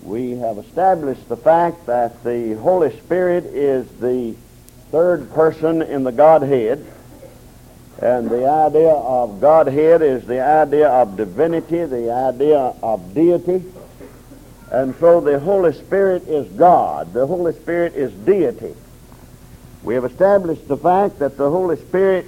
We have established the fact that the Holy Spirit is the third person in the Godhead, and the idea of Godhead is the idea of divinity, the idea of deity. And so the Holy Spirit is God. The Holy Spirit is deity. We have established the fact that the Holy Spirit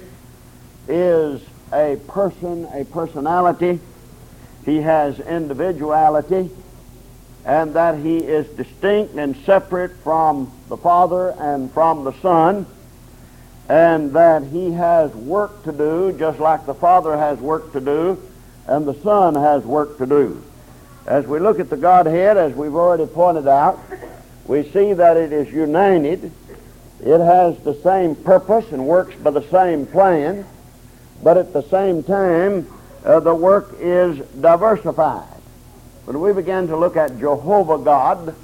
is a person, a personality. He has individuality, and that he is distinct and separate from the Father and from the Son, and that he has work to do just like the Father has work to do and the Son has work to do. As we look at the Godhead, as we've already pointed out, we see that it is united. It has the same purpose and works by the same plan, but at the same time, the work is diversified. When we begin to look at Jehovah God,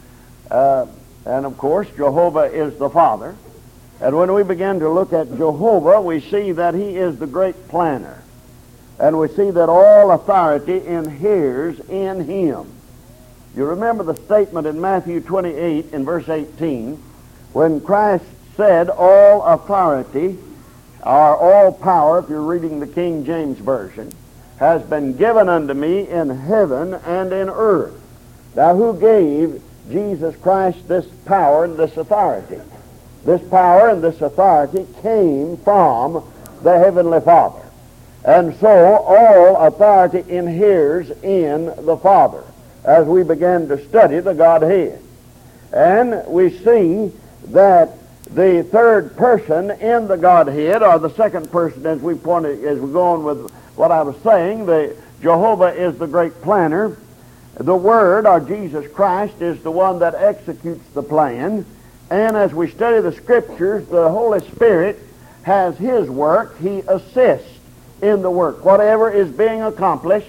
and of course Jehovah is the Father, and when we begin to look at Jehovah, we see that he is the great planner. And we see that all authority inheres in him. You remember the statement in Matthew 28 in verse 18, when Christ said, all authority, or all power, if you're reading the King James Version, has been given unto me in heaven and in earth. Now, who gave Jesus Christ this power and this authority? This power and this authority came from the Heavenly Father. And so all authority inheres in the Father as we begin to study the Godhead. And we see that the third person in the Godhead, or the second person, as we go on with what I was saying, the Jehovah is the great planner. The Word, or Jesus Christ, is the one that executes the plan. And as we study the Scriptures, the Holy Spirit has his work. He assists in the work. Whatever is being accomplished,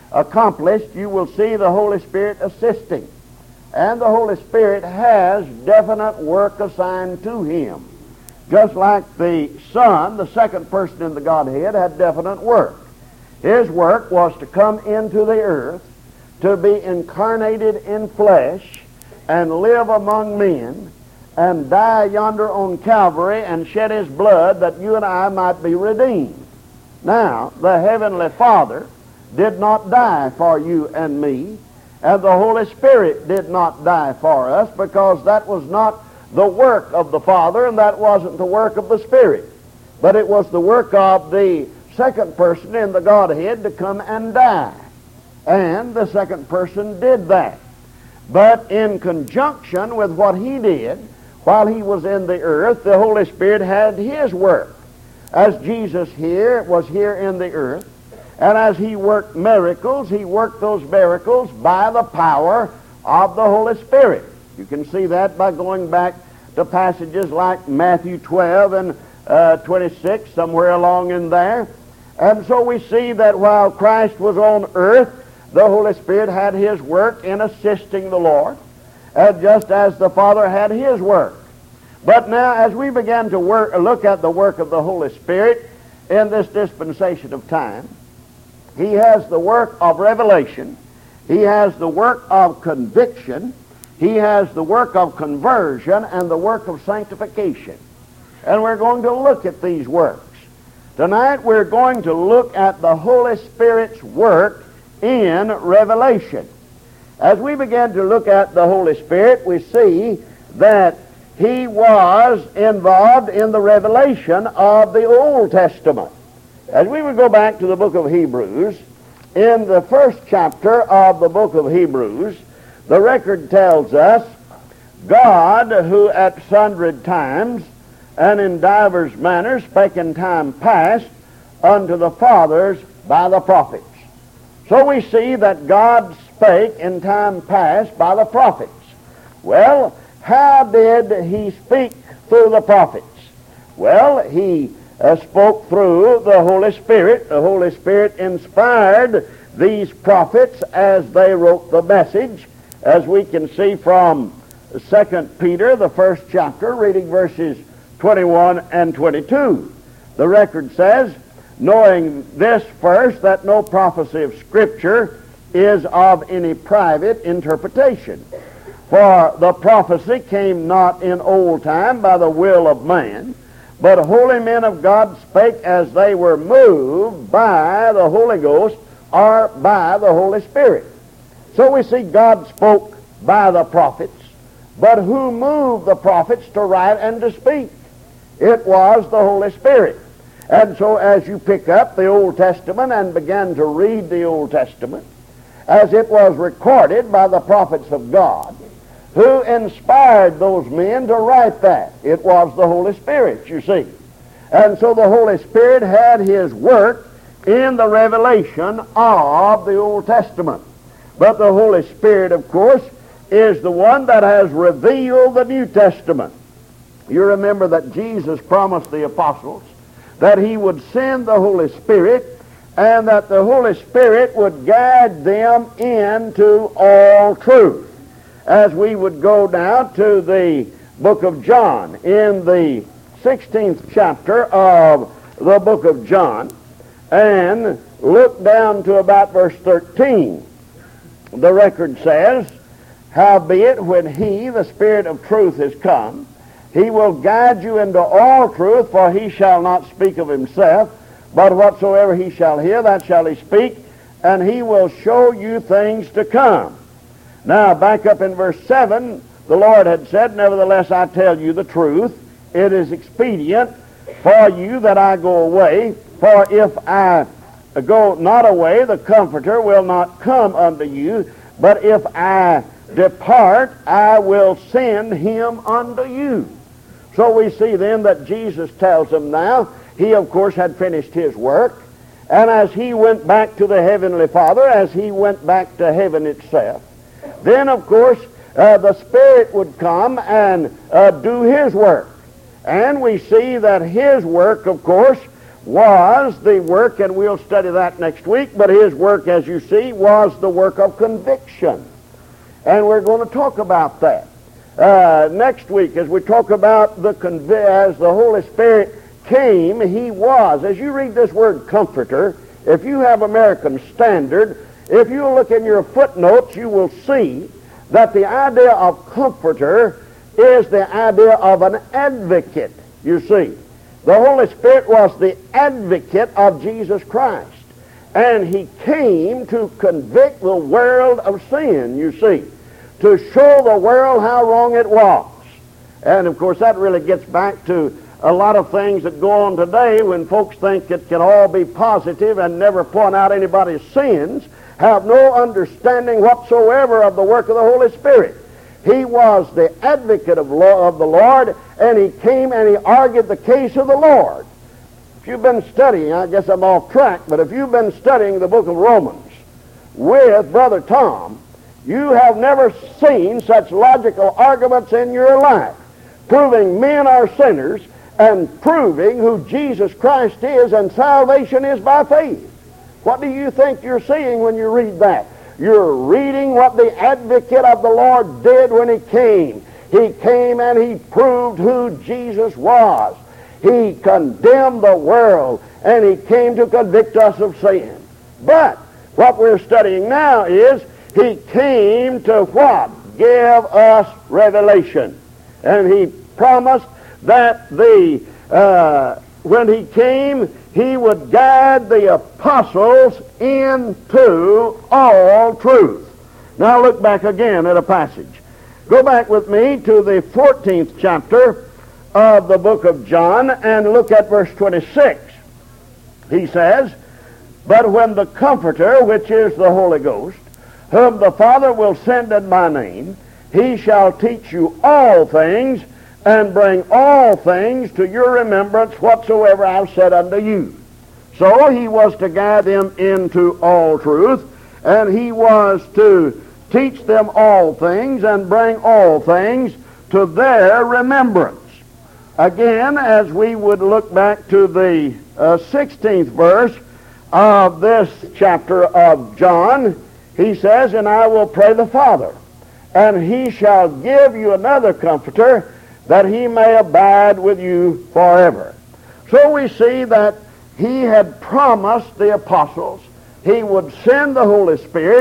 you will see the Holy Spirit assisting. And the Holy Spirit has definite work assigned to him. Just like the Son, the second person in the Godhead, had definite work. His work was to come into the earth, to be incarnated in flesh, and live among men, and die yonder on Calvary, and shed his blood that you and I might be redeemed. Now, the Heavenly Father did not die for you and me, and the Holy Spirit did not die for us, because that was not the work of the Father, and that wasn't the work of the Spirit. But it was the work of the second person in the Godhead to come and die. And the second person did that. But in conjunction with what he did, while he was in the earth, the Holy Spirit had his work. As Jesus was here in the earth, and as he worked miracles, he worked those miracles by the power of the Holy Spirit. You can see that by going back to passages like Matthew 12 and 26, somewhere along in there. And so we see that while Christ was on earth, the Holy Spirit had his work in assisting the Lord, just as the Father had his work. But now, as we begin to look at the work of the Holy Spirit in this dispensation of time, he has the work of revelation, he has the work of conviction, he has the work of conversion, and the work of sanctification. And we're going to look at these works. Tonight we're going to look at the Holy Spirit's work in revelation. As we begin to look at the Holy Spirit, we see that he was involved in the revelation of the Old Testament. As we would go back to the book of Hebrews, in the first chapter of the book of Hebrews, the record tells us, God, who at sundry times and in divers manners spake in time past unto the fathers by the prophets. So we see that God spake in time past by the prophets. Well, how did he speak through the prophets? Well, he spoke through the Holy Spirit. The Holy Spirit inspired these prophets as they wrote the message, as we can see from 2 Peter, the first chapter, reading verses 21 and 22. The record says, knowing this first, that no prophecy of Scripture is of any private interpretation. For the prophecy came not in old time by the will of man, but holy men of God spake as they were moved by the Holy Ghost or by the Holy Spirit. So we see God spoke by the prophets, but who moved the prophets to write and to speak? It was the Holy Spirit. And so as you pick up the Old Testament and begin to read the Old Testament, as it was recorded by the prophets of God, who inspired those men to write that? It was the Holy Spirit, you see. And so the Holy Spirit had his work in the revelation of the Old Testament. But the Holy Spirit, of course, is the one that has revealed the New Testament. You remember that Jesus promised the apostles that he would send the Holy Spirit and that the Holy Spirit would guide them into all truth. As we would go now to the book of John, in the 16th chapter of the book of John, and look down to about verse 13. The record says, "Howbeit, when he, the Spirit of truth, is come, he will guide you into all truth, for he shall not speak of himself, but whatsoever he shall hear, that shall he speak, and he will show you things to come." Now, back up in verse 7, the Lord had said, "Nevertheless, I tell you the truth. It is expedient for you that I go away, for if I go not away, the Comforter will not come unto you, but if I depart, I will send him unto you." So we see then that Jesus tells them now, he of course had finished his work, and as he went back to the Heavenly Father, as he went back to heaven itself, then of course the Spirit would come and do his work. And we see that his work, of course, was the work, and we'll study that next week, but his work, as you see, was the work of conviction. And we're going to talk about that next week as we talk about as the Holy Spirit came, he was. As you read this word comforter, if you have American Standard, if you look in your footnotes, you will see that the idea of comforter is the idea of an advocate, you see. The Holy Spirit was the advocate of Jesus Christ. And he came to convict the world of sin, you see, to show the world how wrong it was. And, of course, that really gets back to a lot of things that go on today when folks think it can all be positive and never point out anybody's sins, have no understanding whatsoever of the work of the Holy Spirit. He was the advocate of the Lord, and he came and he argued the case of the Lord. If you've been studying, I guess I'm off track, but if you've been studying the book of Romans with Brother Tom, you have never seen such logical arguments in your life, proving men are sinners and proving who Jesus Christ is and salvation is by faith. What do you think you're seeing when you read that? You're reading what the advocate of the Lord did when he came. He came and he proved who Jesus was. He condemned the world and he came to convict us of sin. But what we're studying now is he came to what? Give us revelation. And he promised that when he came, he would guide the apostles into all truth. Now look back again at a passage. Go back with me to the 14th chapter of the book of John and look at verse 26. He says, "But when the Comforter, which is the Holy Ghost, whom the Father will send in my name, he shall teach you all things, and bring all things to your remembrance whatsoever I have said unto you." So he was to guide them into all truth, and he was to teach them all things and bring all things to their remembrance. Again, as we would look back to the 16th verse of this chapter of John, he says, "And I will pray the Father, and he shall give you another Comforter, that he may abide with you forever." So we see that he had promised the apostles he would send the Holy Spirit,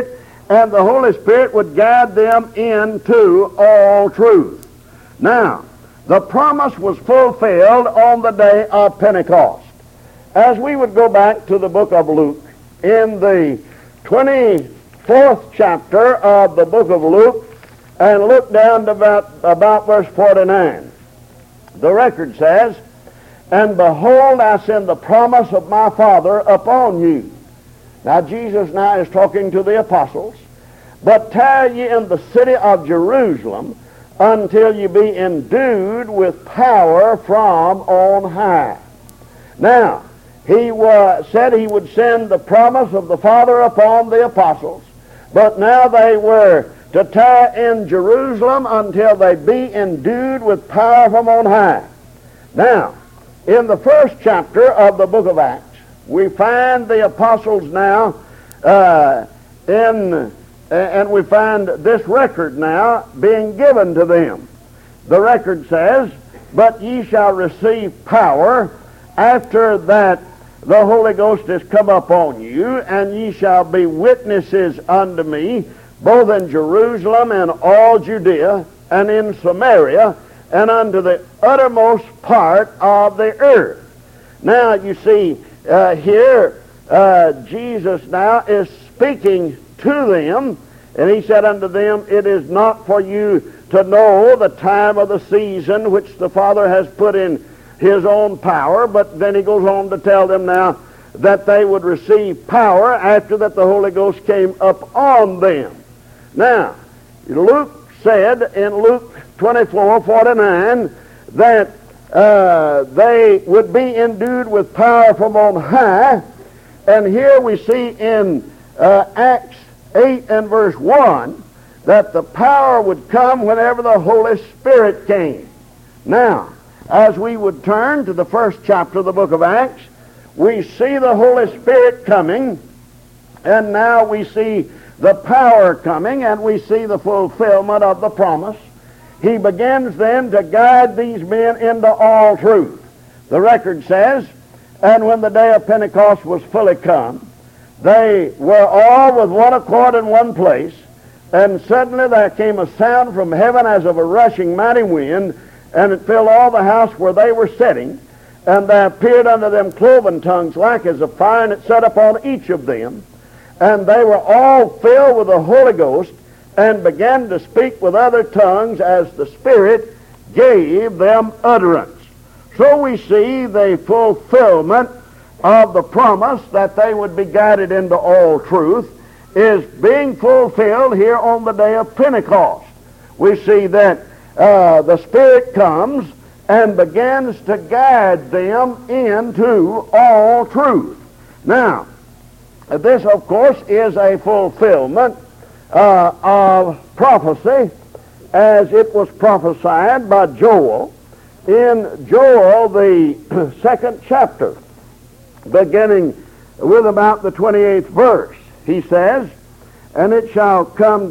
and the Holy Spirit would guide them into all truth. Now, the promise was fulfilled on the day of Pentecost. As we would go back to the book of Luke, in the 24th chapter of the book of Luke, and look down to about verse 49. The record says, "And behold, I send the promise of my Father upon you." Now Jesus now is talking to the apostles. "But tarry ye in the city of Jerusalem until ye be endued with power from on high." Now, he said he would send the promise of the Father upon the apostles, but now they were to tarry in Jerusalem until they be endued with power from on high. Now, in the first chapter of the book of Acts, we find the apostles now and we find this record now being given to them. The record says, "But ye shall receive power after that the Holy Ghost is come upon you, and ye shall be witnesses unto me, both in Jerusalem and all Judea, and in Samaria, and unto the uttermost part of the earth." Now, you see, here Jesus now is speaking to them, and he said unto them, "It is not for you to know the time of the season which the Father has put in his own power," but then he goes on to tell them now that they would receive power after that the Holy Ghost came up on them. Now, Luke said in Luke 24:49 that they would be endued with power from on high, and here we see in Acts 8 and verse 1 that the power would come whenever the Holy Spirit came. Now, as we would turn to the first chapter of the book of Acts, we see the Holy Spirit coming, and now we see the power coming, and we see the fulfillment of the promise. He begins then to guide these men into all truth. The record says, "And when the day of Pentecost was fully come, they were all with one accord in one place, and suddenly there came a sound from heaven as of a rushing mighty wind, and it filled all the house where they were sitting. And there appeared unto them cloven tongues like as of fire, and it sat upon each of them. And they were all filled with the Holy Ghost, and began to speak with other tongues as the Spirit gave them utterance." So we see the fulfillment of the promise that they would be guided into all truth is being fulfilled here on the day of Pentecost. We see that the Spirit comes and begins to guide them into all truth. Now, this, of course, is a fulfillment of prophecy as it was prophesied by Joel in Joel, the second chapter, beginning with about the 28th verse. He says, "And it shall come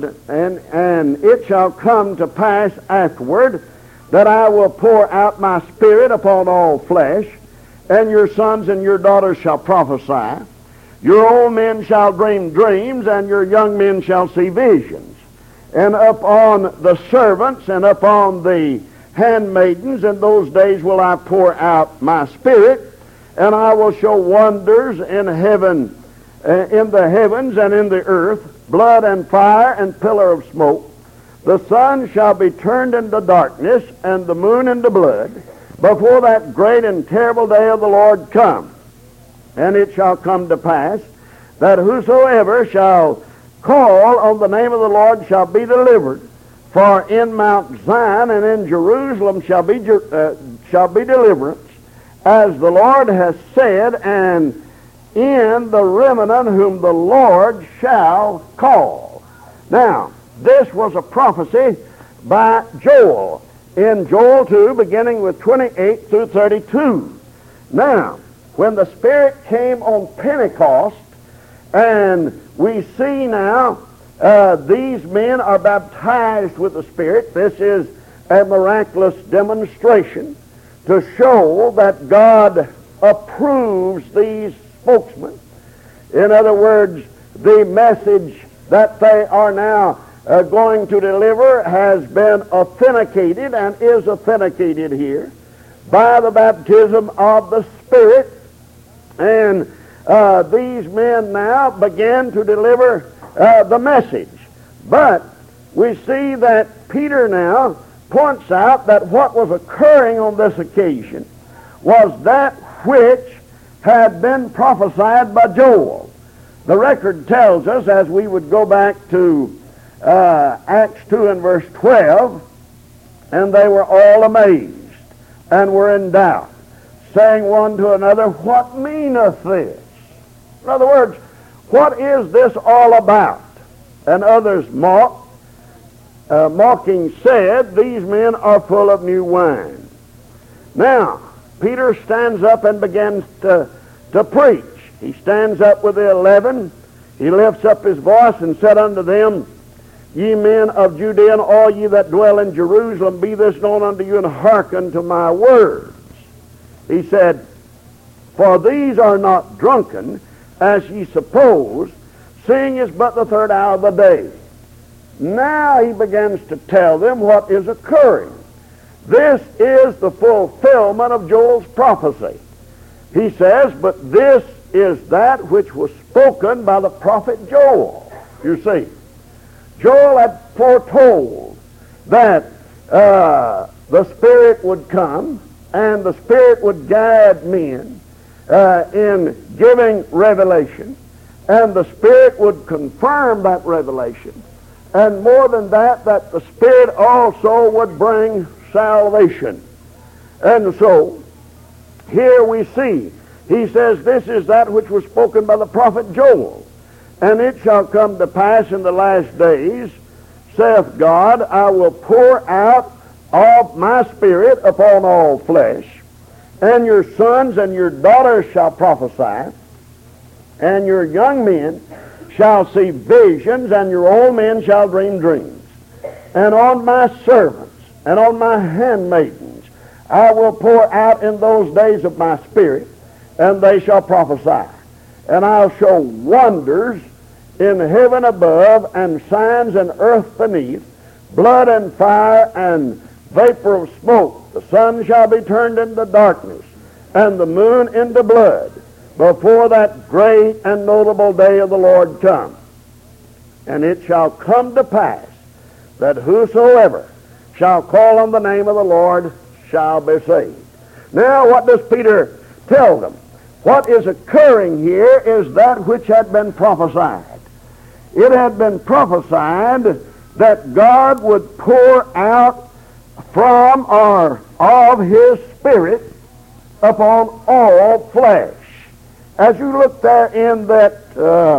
to pass afterward that I will pour out my Spirit upon all flesh, and your sons and your daughters shall prophesy. Your old men shall dream dreams, and your young men shall see visions. And upon the servants and upon the handmaidens in those days will I pour out my Spirit, and I will show wonders in heaven, in the heavens and in the earth, blood and fire and pillar of smoke. The sun shall be turned into darkness, and the moon into blood, before that great and terrible day of the Lord come. And it shall come to pass that whosoever shall call on the name of the Lord shall be delivered. For in Mount Zion and in Jerusalem shall be deliverance, as the Lord has said, and in the remnant whom the Lord shall call." Now, this was a prophecy by Joel, in Joel 2, beginning with 28 through 32. Now, when the Spirit came on Pentecost, and we see now these men are baptized with the Spirit. This is a miraculous demonstration to show that God approves these spokesmen. In other words, the message that they are now going to deliver has been authenticated and is authenticated here by the baptism of the Spirit. And these men now began to deliver the message. But we see that Peter now points out that what was occurring on this occasion was that which had been prophesied by Joel. The record tells us, as we would go back to Acts 2 and verse 12, and they were all amazed and were in doubt, saying one to another, what meaneth this? In other words, what is this all about? And others mocking said, these men are full of new wine. Now, Peter stands up and begins to preach. He stands up with the 11. He lifts up his voice and said unto them, ye men of Judea, and all ye that dwell in Jerusalem, be this known unto you, and hearken to my words. He said, for these are not drunken, as ye suppose, seeing it's but the third hour of the day. Now he begins to tell them what is occurring. This is the fulfillment of Joel's prophecy. He says, but this is that which was spoken by the prophet Joel. You see, Joel had foretold that the Spirit would come and the Spirit would guide men in giving revelation, and the Spirit would confirm that revelation, and more than that, that the Spirit also would bring salvation. And so here we see, he says, this is that which was spoken by the prophet Joel. And it shall come to pass in the last days, saith God, I will pour out of my Spirit upon all flesh, and your sons and your daughters shall prophesy, and your young men shall see visions, and your old men shall dream dreams. And on my servants and on my handmaidens I will pour out in those days of my Spirit, and they shall prophesy. And I'll show wonders in heaven above, and signs in earth beneath, blood and fire and vapor of smoke. The sun shall be turned into darkness, and the moon into blood, before that great and notable day of the Lord come. And it shall come to pass that whosoever shall call on the name of the Lord shall be saved. Now, what does Peter tell them? What is occurring here is that which had been prophesied. It had been prophesied that God would pour out from or of His Spirit upon all flesh. As you look there in that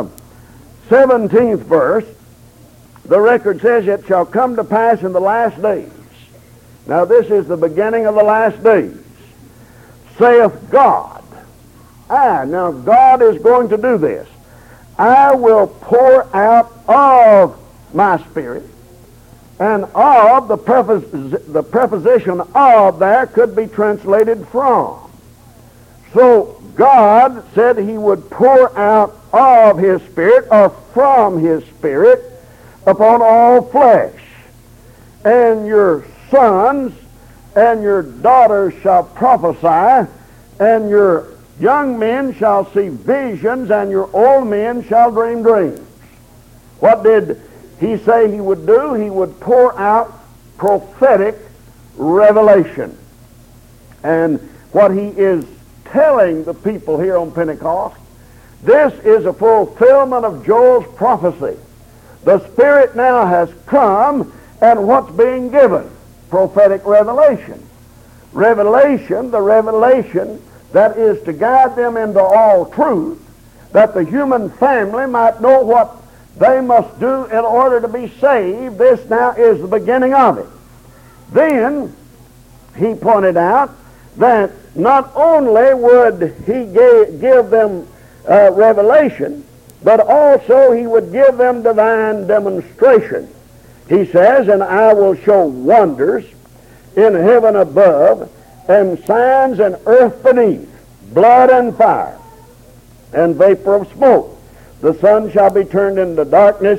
17th verse, the record says, it shall come to pass in the last days. Now this is the beginning of the last days, saith God. Now God is going to do this. I will pour out of my Spirit, and of, the preposition of there could be translated from. So God said He would pour out of His Spirit, or from His Spirit, upon all flesh. And your sons and your daughters shall prophesy, and your young men shall see visions, and your old men shall dream dreams. What did He say He would do? He would pour out prophetic revelation. And what He is telling the people here on Pentecost, this is a fulfillment of Joel's prophecy. The Spirit now has come, and what's being given? Prophetic revelation. Revelation, the revelation that is to guide them into all truth, that the human family might know what they must do in order to be saved. This now is the beginning of it. Then he pointed out that not only would He give them revelation, but also He would give them divine demonstration. He says, and I will show wonders in heaven above, and signs in earth beneath, blood and fire, and vapor of smoke. The sun shall be turned into darkness,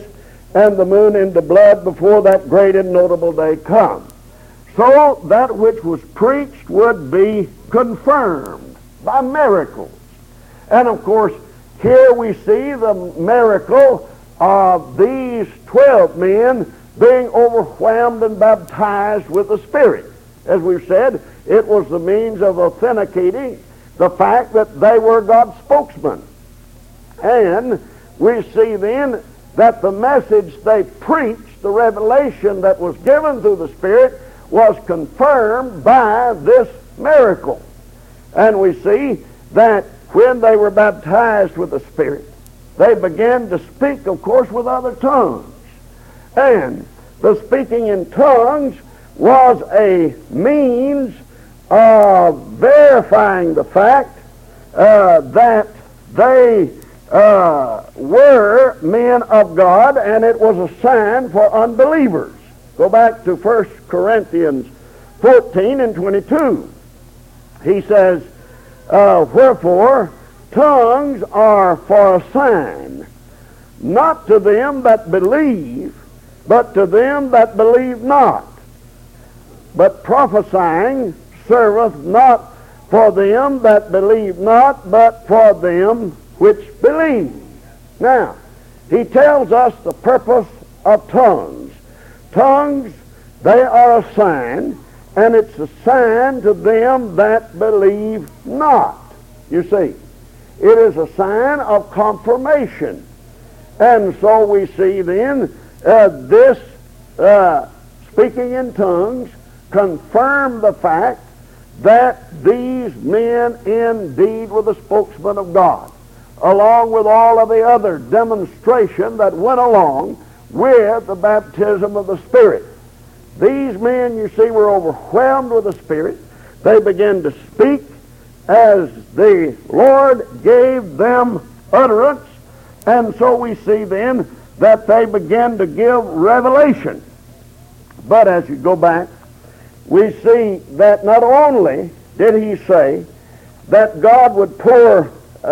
and the moon into blood before that great and notable day come. So that which was preached would be confirmed by miracles. And of course, here we see the miracle of these 12 men being overwhelmed and baptized with the Spirit. As we've said, it was the means of authenticating the fact that they were God's spokesmen. And we see then that the message they preached, the revelation that was given through the Spirit, was confirmed by this miracle. And we see that when they were baptized with the Spirit, they began to speak, of course, with other tongues. And the speaking in tongues was a means of verifying the fact that they were men of God, and it was a sign for unbelievers. Go back to 1 Corinthians 14 and 22. He says, wherefore tongues are for a sign, not to them that believe, but to them that believe not. But prophesying serveth not for them that believe not, but for them which believe. Now, he tells us the purpose of tongues. Tongues, they are a sign, and it's a sign to them that believe not. You see, it is a sign of confirmation. And so we see then this speaking in tongues confirmed the fact that these men indeed were the spokesmen of God, along with all of the other demonstration that went along with the baptism of the Spirit. These men, you see, were overwhelmed with the Spirit. They began to speak as the Lord gave them utterance, and so we see then that they began to give revelation. But as you go back, we see that not only did he say that God would pour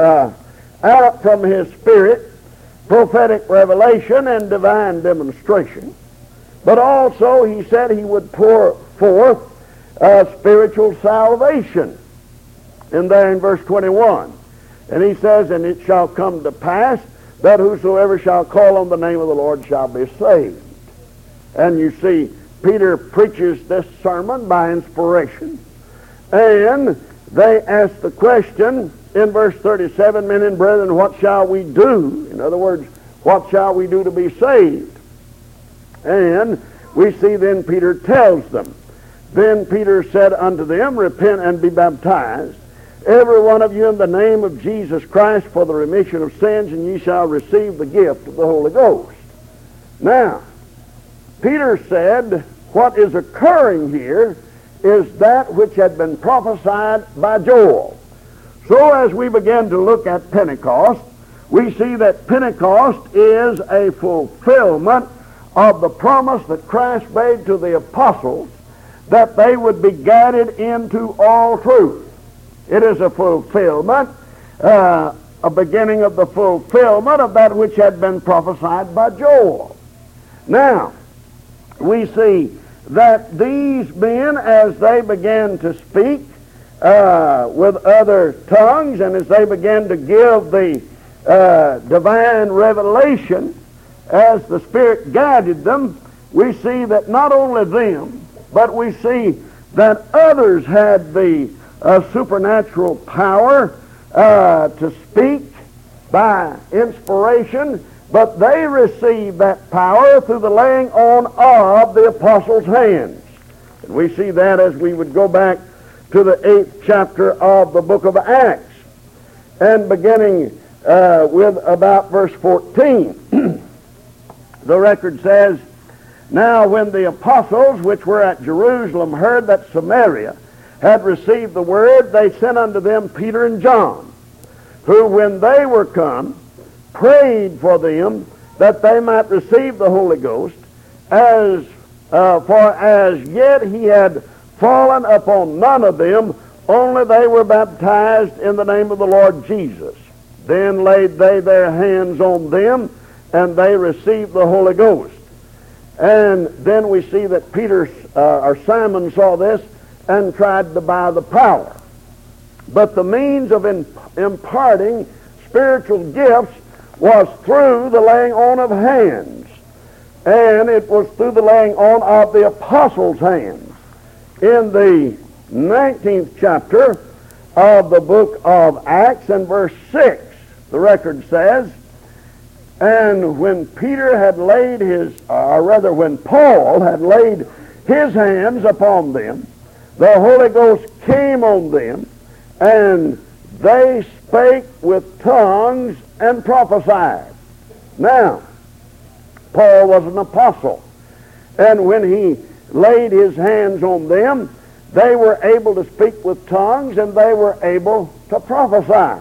out from his Spirit prophetic revelation and divine demonstration, but also he said he would pour forth spiritual salvation. And there in verse 21, and he says, and it shall come to pass that whosoever shall call on the name of the Lord shall be saved. And you see, Peter preaches this sermon by inspiration, and they ask the question in verse 37, men and brethren, what shall we do? In other words, what shall we do to be saved? And we see then Peter tells them, then Peter said unto them, repent and be baptized, every one of you, in the name of Jesus Christ for the remission of sins, and ye shall receive the gift of the Holy Ghost. Now, Peter said, what is occurring here is that which had been prophesied by Joel. So as we begin to look at Pentecost, we see that Pentecost is a fulfillment of the promise that Christ made to the apostles that they would be guided into all truth. It is a fulfillment, a beginning of the fulfillment of that which had been prophesied by Joel. Now, we see that these men, as they began to speak with other tongues, and as they began to give the divine revelation as the Spirit guided them, we see that not only them, but we see that others had the supernatural power to speak by inspiration, but they received that power through the laying on of the apostles' hands. And we see that as we would go back to the 8th chapter of the book of Acts, and beginning with about verse 14. The record says, now when the apostles which were at Jerusalem heard that Samaria had received the word, they sent unto them Peter and John, who when they were come, prayed for them that they might receive the Holy Ghost, for as yet he had fallen upon none of them, only they were baptized in the name of the Lord Jesus. Then laid they their hands on them, and they received the Holy Ghost. And then we see that Simon saw this and tried to buy the power. But the means of imparting spiritual gifts was through the laying on of hands. And it was through the laying on of the apostles' hands. In the 19th chapter of the book of Acts and verse 6, the record says, and when Peter had laid when Paul had laid his hands upon them, the Holy Ghost came on them, and they spake with tongues and prophesied. Now, Paul was an apostle, and when he laid his hands on them, they were able to speak with tongues, and they were able to prophesy.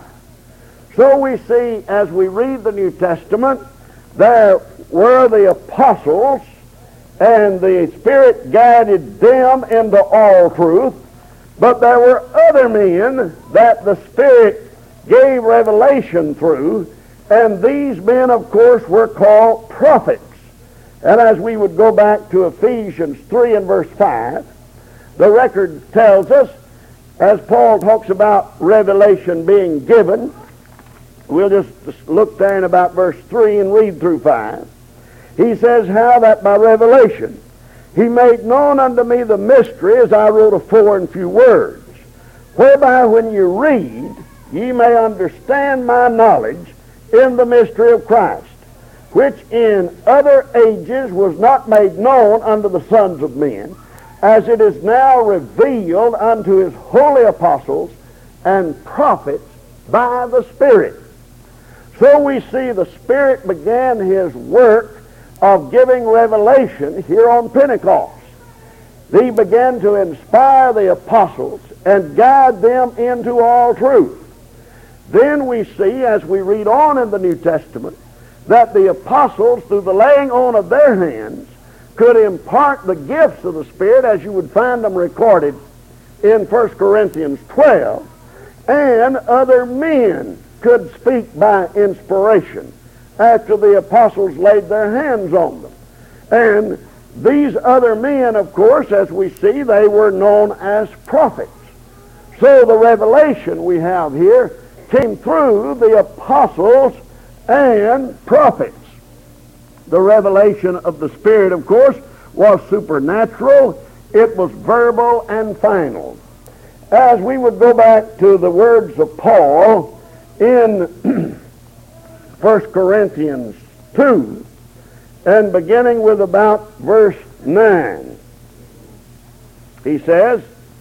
So we see, as we read the New Testament, there were the apostles, and the Spirit guided them into all truth, but there were other men that the Spirit gave revelation through, and these men, of course, were called prophets. And as we would go back to Ephesians 3 and verse 5, the record tells us, as Paul talks about revelation being given, we'll just look there in about verse 3 and read through 5. He says, how that by revelation he made known unto me the mystery, as I wrote afore in few words, whereby when you read, ye may understand my knowledge in the mystery of Christ, which in other ages was not made known unto the sons of men, as it is now revealed unto his holy apostles and prophets by the Spirit. So we see the Spirit began his work of giving revelation here on Pentecost. He began to inspire the apostles and guide them into all truth. Then we see, as we read on in the New Testament, that the apostles, through the laying on of their hands, could impart the gifts of the Spirit, as you would find them recorded in 1 Corinthians 12, and other men could speak by inspiration after the apostles laid their hands on them. And these other men, of course, as we see, they were known as prophets. So the revelation we have here came through the apostles and prophets. The revelation of the Spirit, of course, was supernatural. It was verbal and final. As we would go back to the words of Paul in 1 Corinthians 2, and beginning with about verse 9, he says,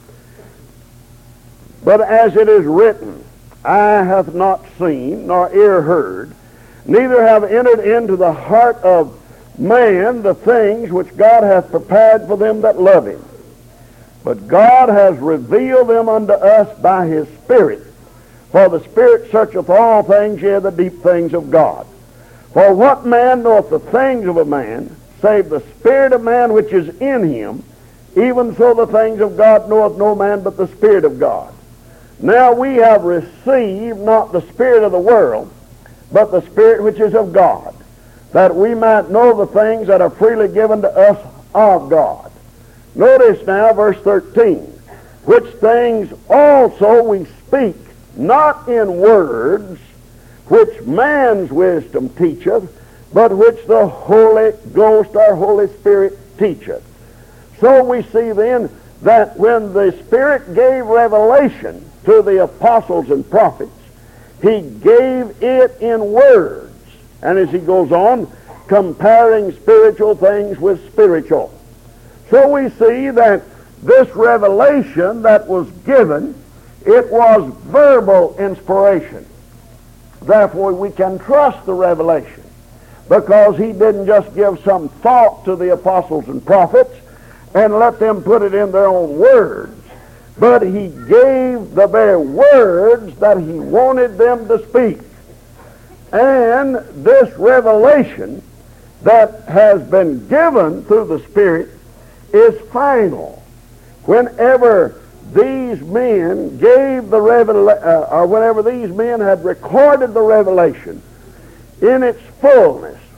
but as it is written, eye hath not seen, nor ear heard, neither have entered into the heart of man the things which God hath prepared for them that love him. But God has revealed them unto us by his Spirit. For the Spirit searcheth all things, yea, the deep things of God. For what man knoweth the things of a man, save the spirit of man which is in him? Even so the things of God knoweth no man but the Spirit of God. Now we have received not the spirit of the world, but the Spirit which is of God, that we might know the things that are freely given to us of God. Notice now verse 13, which things also we speak, not in words which man's wisdom teacheth, but which the Holy Ghost, our Holy Spirit, teacheth. So we see then that when the Spirit gave revelation to the apostles and prophets, he gave it in words. And as he goes on, comparing spiritual things with spiritual. So we see that this revelation that was given, it was verbal inspiration. Therefore, we can trust the revelation, because he didn't just give some thought to the apostles and prophets and let them put it in their own words, but he gave the very words that he wanted them to speak. And this revelation that has been given through the Spirit is final. Whenever these men gave the whenever these men had recorded the revelation in its fullness,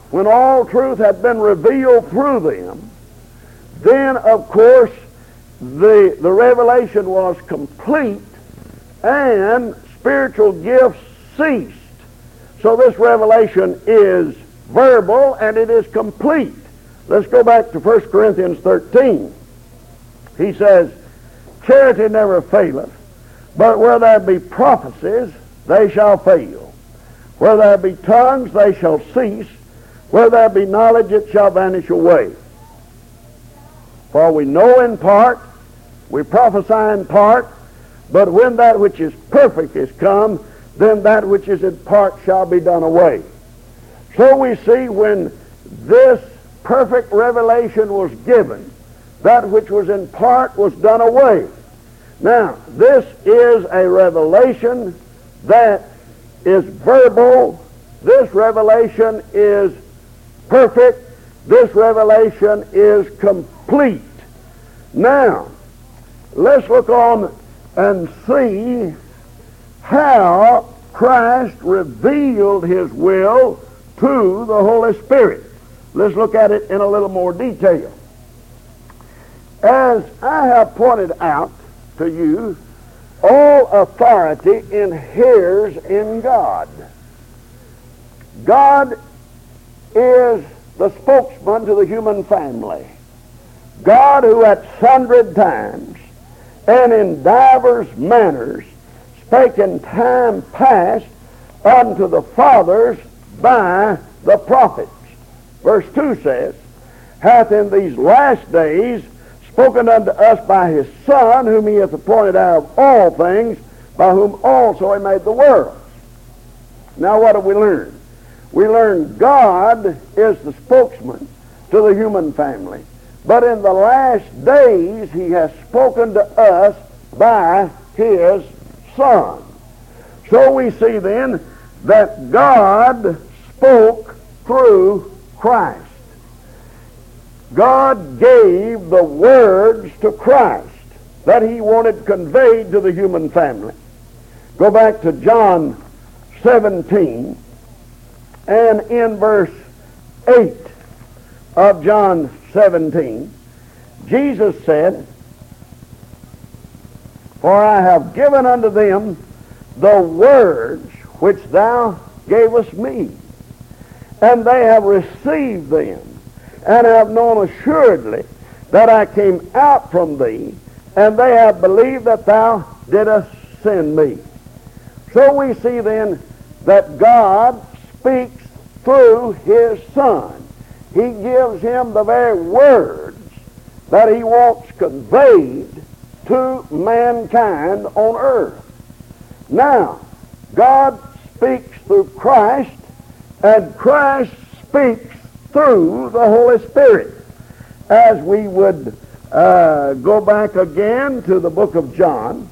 when all truth had been revealed through them, then, of course, the revelation was complete and spiritual gifts ceased. So this revelation is verbal and it is complete. Let's go back to 1 Corinthians 13. He says, charity never faileth, but where there be prophecies, they shall fail. Where there be tongues, they shall cease. Where there be knowledge, it shall vanish away. For we know in part, we prophesy in part, but when that which is perfect is come, then that which is in part shall be done away. So we see when this perfect revelation was given, that which was in part was done away. Now, this is a revelation that is verbal. This revelation is perfect. This revelation is complete. Now, let's look on and see how Christ revealed his will to the Holy Spirit. Let's look at it in a little more detail. As I have pointed out to you, all authority inheres in God. God is the spokesman to the human family. God, who at sundry times and in divers manners spake in time past unto the fathers by the prophets. Verse 2 says, hath in these last days spoken unto us by his Son, whom he hath appointed out of all things, by whom also he made the world. Now what have we learned? We learned God is the spokesman to the human family. But in the last days he has spoken to us by his Son. So we see then that God spoke through Christ. God gave the words to Christ that he wanted conveyed to the human family. Go back to John 17, and in verse 8 of John 17, Jesus said, for I have given unto them the words which thou gavest me, and they have received them, and have known assuredly that I came out from thee, and they have believed that thou didst send me. So we see then that God speaks through his Son. He gives him the very words that he wants conveyed to mankind on earth. Now, God speaks through Christ, and Christ speaks through the Holy Spirit. As we would go back again to the book of John,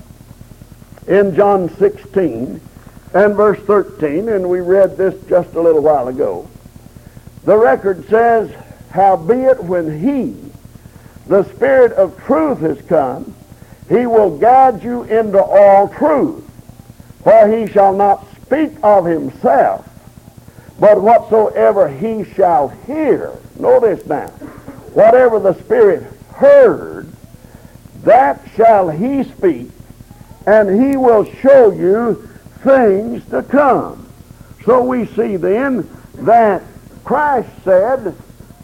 in John 16 and verse 13, and we read this just a little while ago. The record says, howbeit when he, the Spirit of truth, is come, he will guide you into all truth. For he shall not speak of himself, but whatsoever he shall hear. Notice now, whatever the Spirit heard, that shall he speak, and he will show you things to come. So we see then that Christ said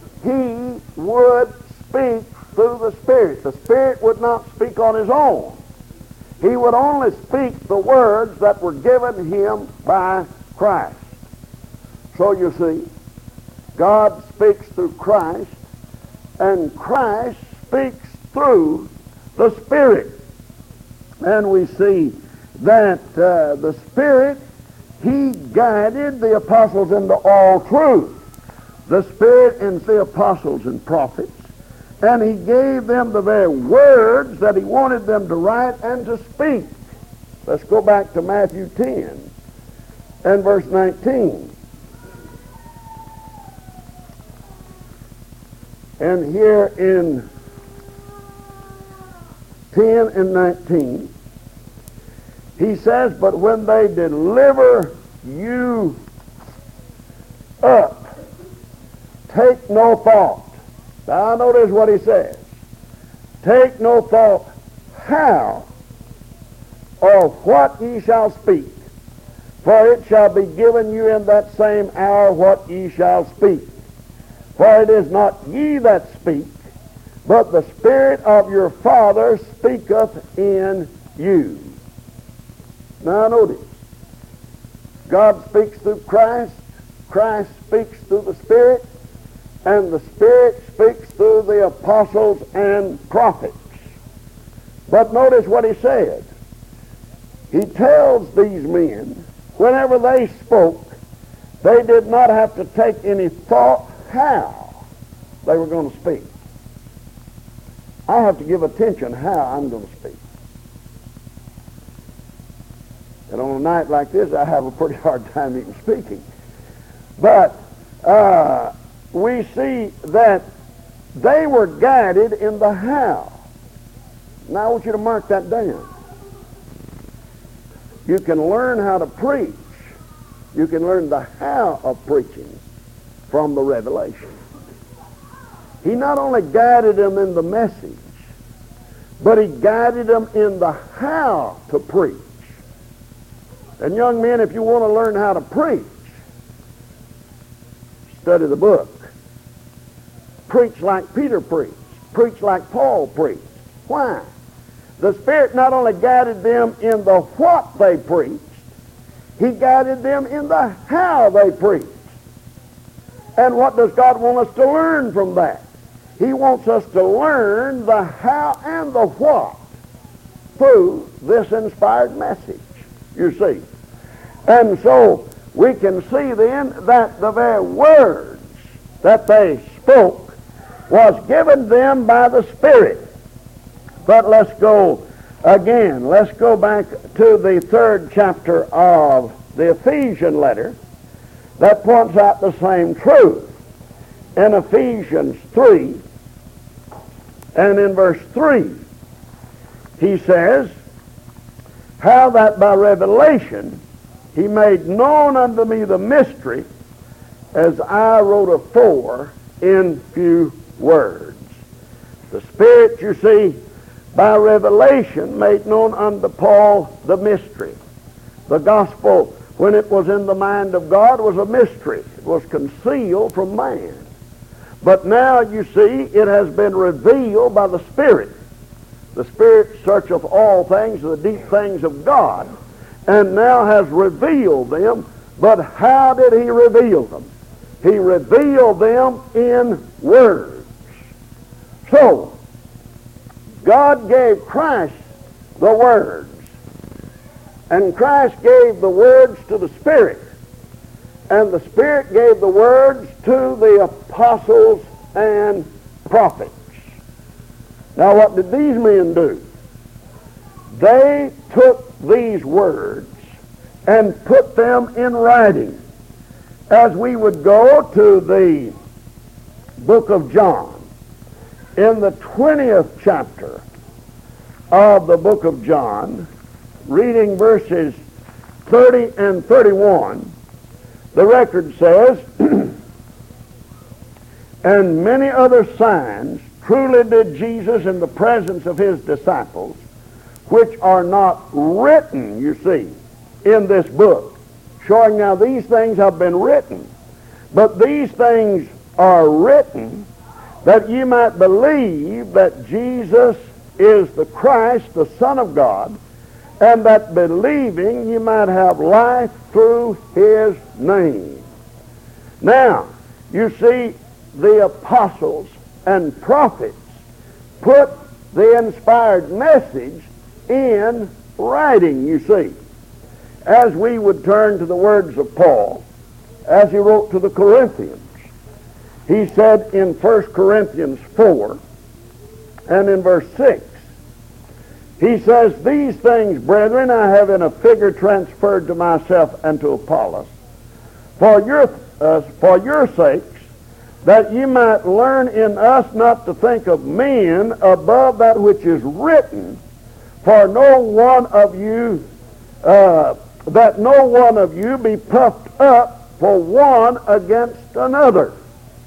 he would speak through the Spirit. The Spirit would not speak on his own. He would only speak the words that were given him by Christ. So you see, God speaks through Christ, and Christ speaks through the Spirit. And we see that the Spirit, he guided the apostles into all truth. The Spirit and the apostles and prophets, and he gave them the very words that he wanted them to write and to speak. Let's go back to Matthew 10 and verse 19. And here in 10 and 19, he says, but when they deliver you up take no thought. Now notice what he says. Take no thought how or what ye shall speak, for it shall be given you in that same hour what ye shall speak. For it is not ye that speak, but the Spirit of your Father speaketh in you. Now notice, God speaks through Christ, Christ speaks through the Spirit, and the Spirit speaks through the apostles and prophets. But notice what he said. He tells these men, whenever they spoke, they did not have to take any thought how they were going to speak. I have to give attention how I'm going to speak. And on a night like this, I have a pretty hard time even speaking. But we see that they were guided in the how. Now I want you to mark that down. You can learn how to preach. You can learn the how of preaching from the revelation. He not only guided them in the message, but he guided them in the how to preach. And young men, if you want to learn how to preach, study the book. Preach like Peter preached. Preach like Paul preached. Why? The Spirit not only guided them in the what they preached, he guided them in the how they preached. And what does God want us to learn from that? He wants us to learn the how and the what through this inspired message, you see. And so we can see then that the very words that they spoke was given them by the Spirit. But let's go again. Let's go back to the 3rd chapter of the Ephesian letter that points out the same truth. In Ephesians 3 and in verse 3, he says, how that by revelation he made known unto me the mystery, as I wrote afore in few words. The Spirit, you see, by revelation made known unto Paul the mystery. The gospel, when it was in the mind of God, was a mystery. It was concealed from man. But now, you see, it has been revealed by the Spirit. The Spirit searcheth all things, the deep things of God, and now has revealed them. But how did he reveal them? He revealed them in words. So, God gave Christ the words, and Christ gave the words to the Spirit, and the Spirit gave the words to the apostles and prophets. Now what did these men do? They took these words and put them in writing. As we would go to the book of John, in the 20th chapter of the book of John, reading verses 30 and 31, the record says, and many other signs truly did Jesus in the presence of his disciples, which are not written, you see, in this book, showing now these things have been written, but these things are written that ye might believe that Jesus is the Christ, the Son of God, and that believing ye might have life through his name. Now, you see, the apostles and prophets put the inspired message in writing, you see. As we would turn to the words of Paul, as he wrote to the Corinthians, he said in 1 Corinthians 4 and in verse 6, he says, these things, brethren, I have in a figure transferred to myself and to Apollos, for your sakes, that ye might learn in us not to think of men above that which is written, for no one of you, that no one of you be puffed up for one against another.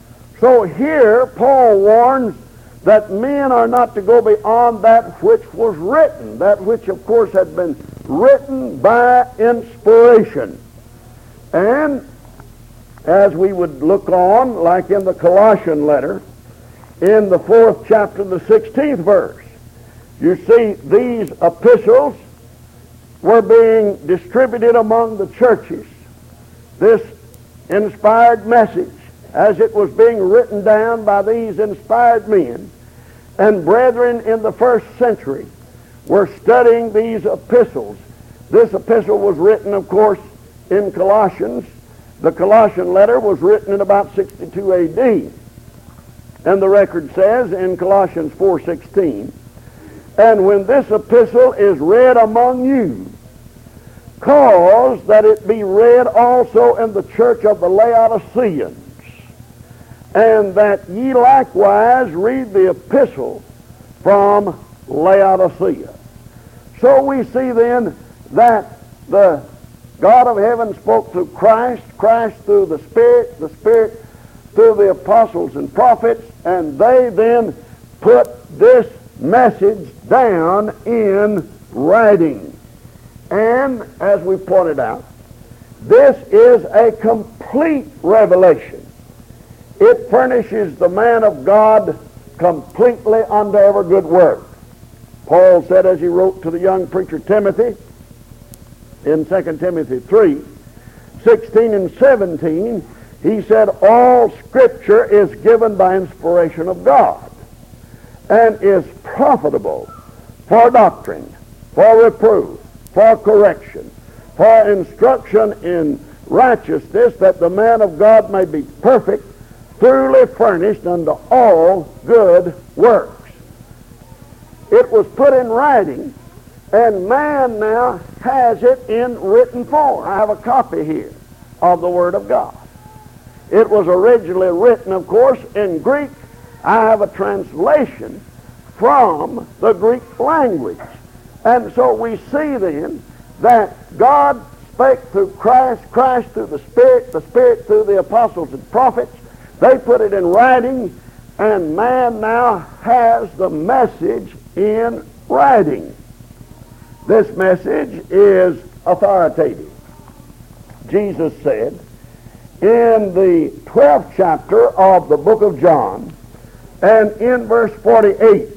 So here Paul warns that men are not to go beyond that which was written, that which of course had been written by inspiration. And as we would look on, like in the Colossian letter, in the 4th chapter, the 16th verse, you see these epistles were being distributed among the churches. This inspired message, as it was being written down by these inspired men, and brethren in the first century were studying these epistles. This epistle was written, of course, in Colossians. The Colossian letter was written in about 62 A.D. And the record says in Colossians 4:16, "And when this epistle is read among you, cause that it be read also in the church of the Laodiceans, and that ye likewise read the epistle from Laodicea." So we see then that the God of heaven spoke through Christ, Christ through the Spirit through the apostles and prophets, and they then put this message down in writing. And as we pointed out, this is a complete revelation. It furnishes the man of God completely unto every good work. Paul said, as he wrote to the young preacher Timothy in 2 Timothy 3:16 and 17, he said, "All Scripture is given by inspiration of God, and is profitable for doctrine, for reproof, for correction, for instruction in righteousness, that the man of God may be perfect, thoroughly furnished unto all good works." It was put in writing, and man now has it in written form. I have a copy here of the Word of God. It was originally written, of course, in Greek. I have a translation from the Greek language. And so we see then that God spake through Christ, Christ through the Spirit through the apostles and prophets. They put it in writing, and man now has the message in writing. This message is authoritative. Jesus said in the 12th chapter of the book of John, and in verse 48,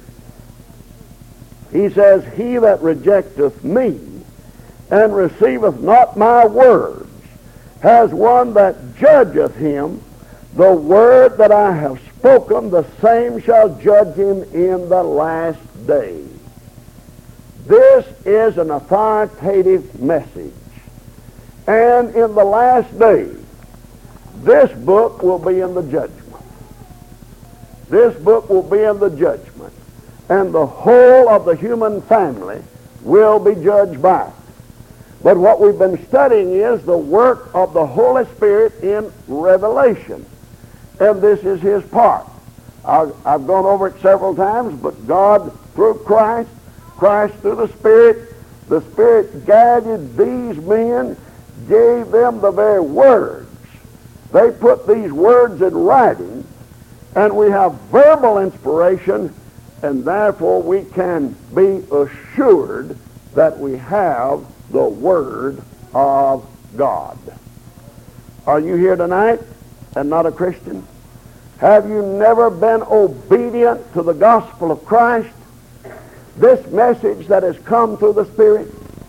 he says, "He that rejecteth me and receiveth not my words has one that judgeth him. The word that I have spoken, the same shall judge him in the last day." This is an authoritative message. And in the last day, this book will be in the judgment. This book will be in the judgment. And the whole of the human family will be judged by it. But what we've been studying is the work of the Holy Spirit in revelation. And this is his part. I've gone over it several times, but God through Christ, Christ through the Spirit guided these men, gave them the very words. They put these words in writing, and we have verbal inspiration, and therefore we can be assured that we have the Word of God. Are you here tonight and not a Christian? Have you never been obedient to the gospel of Christ, this message that has come through the Spirit?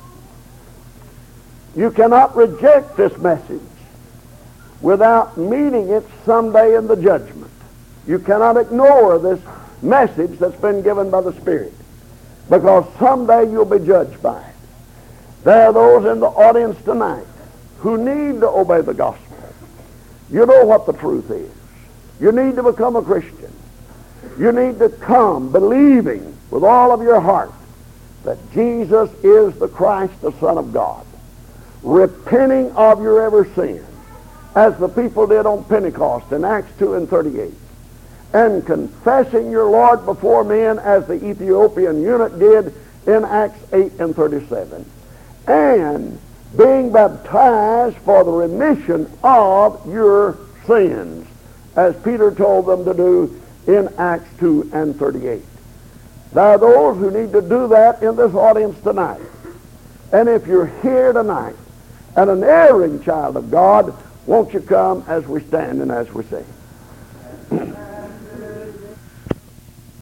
You cannot reject this message without meeting it someday in the judgment. You cannot ignore this message that's been given by the Spirit, because someday you'll be judged by it. There are those in the audience tonight who need to obey the gospel. You know what the truth is. You need to become a Christian. You need to come believing with all of your heart that Jesus is the Christ, the Son of God, repenting of your every sin, as the people did on Pentecost in Acts 2 and 38, and confessing your Lord before men as the Ethiopian eunuch did in Acts 8 and 37, and being baptized for the remission of your sins. as Peter told them to do in Acts 2 and 38. There are those who need to do that in this audience tonight. And if you're here tonight and an erring child of God, won't you come as we stand and as we sing?